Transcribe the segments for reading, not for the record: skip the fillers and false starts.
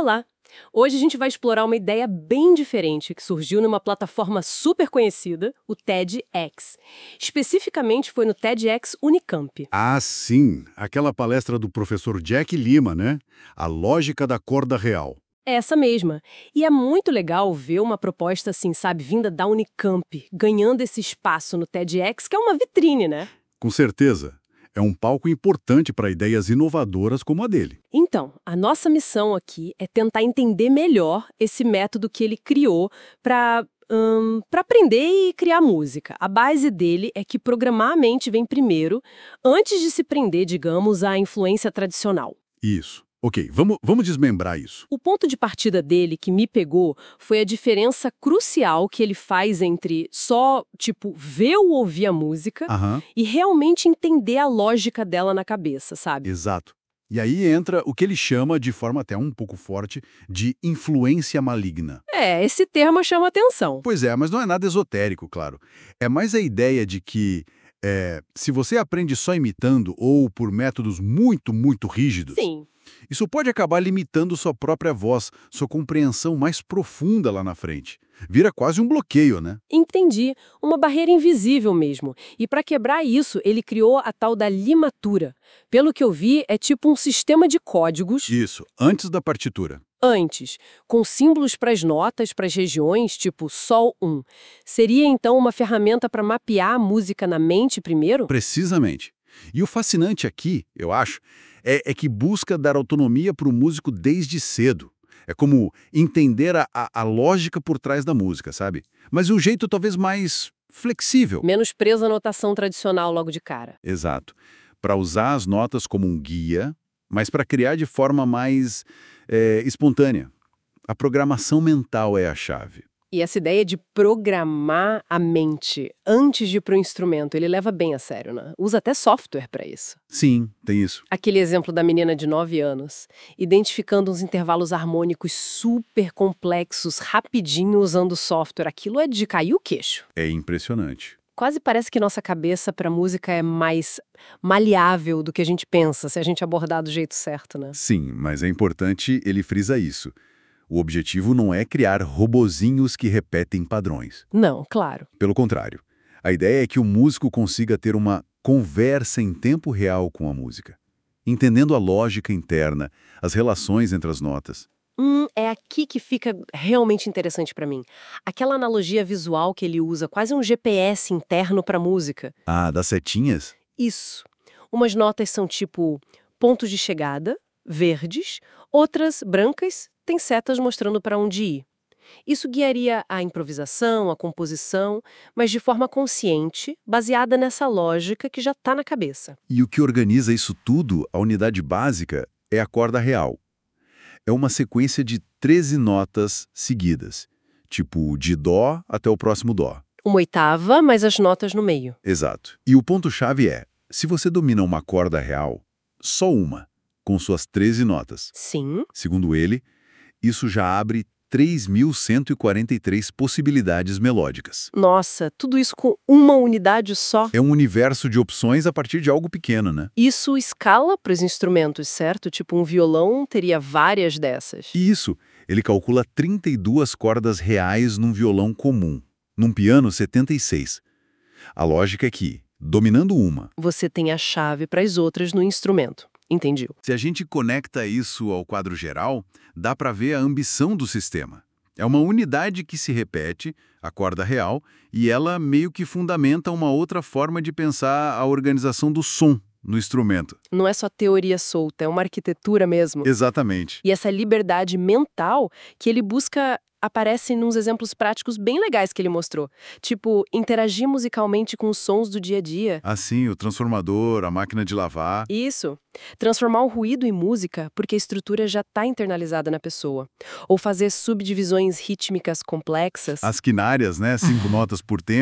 Olá! Hoje a gente vai explorar uma ideia bem diferente que surgiu numa plataforma super conhecida, o TEDx. Especificamente foi no TEDx Unicamp. Ah, sim, aquela palestra do professor Jack Lima, né? A lógica da corda real. É essa mesma. E é muito legal ver uma proposta assim, sabe, vinda da Unicamp, ganhando esse espaço no TEDx, que é uma vitrine, né? Com certeza, é um palco importante para ideias inovadoras como a dele. Então, a nossa missão aqui é tentar entender melhor esse método que ele criou para aprender e criar música. A base dele é que programar a mente vem primeiro, antes de se prender, digamos, à influência tradicional. Isso. Ok, vamos desmembrar isso. O ponto de partida dele que me pegou foi a diferença crucial que ele faz entre só, tipo, ver ou ouvir a música Aham, e realmente entender a lógica dela na cabeça, sabe? exato. E aí entra o que ele chama, de forma até um pouco forte, de influência maligna. É, esse termo chama atenção. Pois é, mas não é nada esotérico, claro. É mais a ideia de que, se você aprende só imitando ou por métodos muito rígidos, Sim. isso pode acabar limitando sua própria voz, sua compreensão mais profunda lá na frente. Vira quase um bloqueio, né? Entendi. Uma barreira invisível mesmo. E para quebrar isso, ele criou a tal da limatura. Pelo que eu vi, é tipo um sistema de códigos Isso, antes da partitura. antes, com símbolos para as notas, para as regiões, tipo Sol 1. Seria então uma ferramenta para mapear a música na mente primeiro? Precisamente. E o fascinante aqui, eu acho, é que busca dar autonomia para o músico desde cedo. É como entender a lógica por trás da música, sabe? Mas de um jeito talvez mais flexível. Menos preso à notação tradicional logo de cara. Exato. Para usar as notas como um guia, mas para criar de forma mais espontânea. A programação mental é a chave. E essa ideia de programar a mente antes de ir para o instrumento, ele leva bem a sério, né? Usa até software para isso. Sim, tem isso. Aquele exemplo da menina de 9 anos, identificando uns intervalos harmônicos super complexos, rapidinho usando software. Aquilo é de cair o queixo. É impressionante. Quase parece que nossa cabeça para música é mais maleável do que a gente pensa, se a gente abordar do jeito certo, né? Sim, mas é importante ele frisa isso. O objetivo não é criar robozinhos que repetem padrões. Não, claro. Pelo contrário, a ideia é que o músico consiga ter uma conversa em tempo real com a música, entendendo a lógica interna, as relações entre as notas. É aqui que fica realmente interessante para mim. Aquela analogia visual que ele usa, quase um GPS interno para música. Ah, das setinhas? Isso. Umas notas são tipo pontos de chegada, verdes, outras brancas, têm setas mostrando para onde ir. Isso guiaria a improvisação, a composição, mas de forma consciente, baseada nessa lógica que já está na cabeça. E o que organiza isso tudo, a unidade básica, é a corda real. É uma sequência de 13 notas seguidas, tipo de dó até o próximo dó. Uma oitava, mas as notas no meio. Exato. E o ponto-chave é, se você domina uma corda real, só uma, com suas 13 notas. Sim. Segundo ele, isso já abre 3.143 possibilidades melódicas. Nossa, tudo isso com uma unidade só? É um universo de opções a partir de algo pequeno, né? Isso escala para os instrumentos, certo? Tipo, um violão teria várias dessas. E isso, ele calcula 32 cordas reais num violão comum, num piano 76. A lógica é que, dominando uma, Você tem a chave para as outras no instrumento. Entendi. se a gente conecta isso ao quadro geral, dá para ver a ambição do sistema. É uma unidade que se repete, a corda real, e ela meio que fundamenta uma outra forma de pensar a organização do som no instrumento. Não é só teoria solta, é uma arquitetura mesmo. Exatamente. E essa liberdade mental que ele busca aparece nos exemplos práticos bem legais que ele mostrou. Tipo, interagir musicalmente com os sons do dia a dia. Assim, o transformador, a máquina de lavar. Isso. Transformar o ruído em música porque a estrutura já está internalizada na pessoa. Ou fazer subdivisões rítmicas complexas. As quinárias, né? 5 notas por tempo.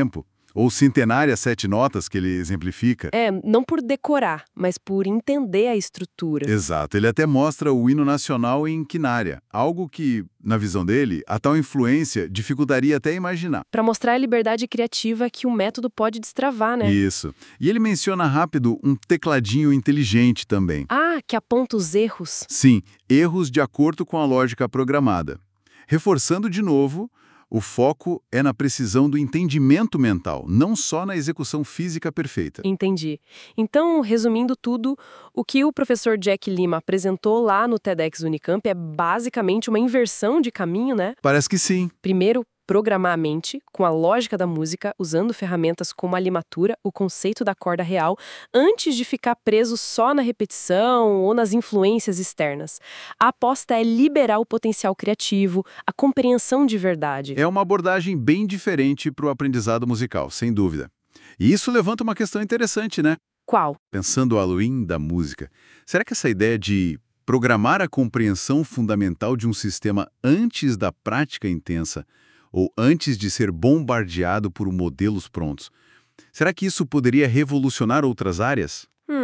Ou centenárias 7 notas que ele exemplifica. É, não por decorar, mas por entender a estrutura. Exato, ele até mostra o hino nacional em quinária, algo que, na visão dele, a tal influência dificultaria até imaginar. Para mostrar a liberdade criativa que o método pode destravar, né? Isso. E ele menciona rápido um tecladinho inteligente também. Ah, que aponta os erros. Sim, erros de acordo com a lógica programada. Reforçando de novo, o foco é na precisão do entendimento mental, não só na execução física perfeita. Entendi. Então, resumindo tudo, o que o professor Jack Lima apresentou lá no TEDx Unicamp é basicamente uma inversão de caminho, né? Parece que sim. Primeiro, programar a mente com a lógica da música, usando ferramentas como a limatura, o conceito da corda real, antes de ficar preso só na repetição ou nas influências externas. A aposta é liberar o potencial criativo, a compreensão de verdade. É uma abordagem bem diferente para o aprendizado musical, sem dúvida. E isso levanta uma questão interessante, né? Qual? Pensando além da música, será que essa ideia de programar a compreensão fundamental de um sistema antes da prática intensa ou antes de ser bombardeado por modelos prontos, será que isso poderia revolucionar outras áreas?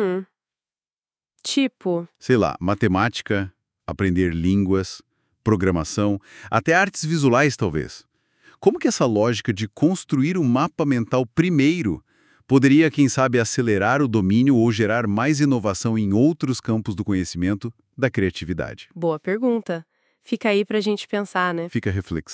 Tipo, Sei lá, matemática, aprender línguas, programação, até artes visuais talvez. Como que essa lógica de construir um mapa mental primeiro poderia, quem sabe, acelerar o domínio ou gerar mais inovação em outros campos do conhecimento, da criatividade? boa pergunta. Fica aí pra gente pensar, né? Fica a reflexão.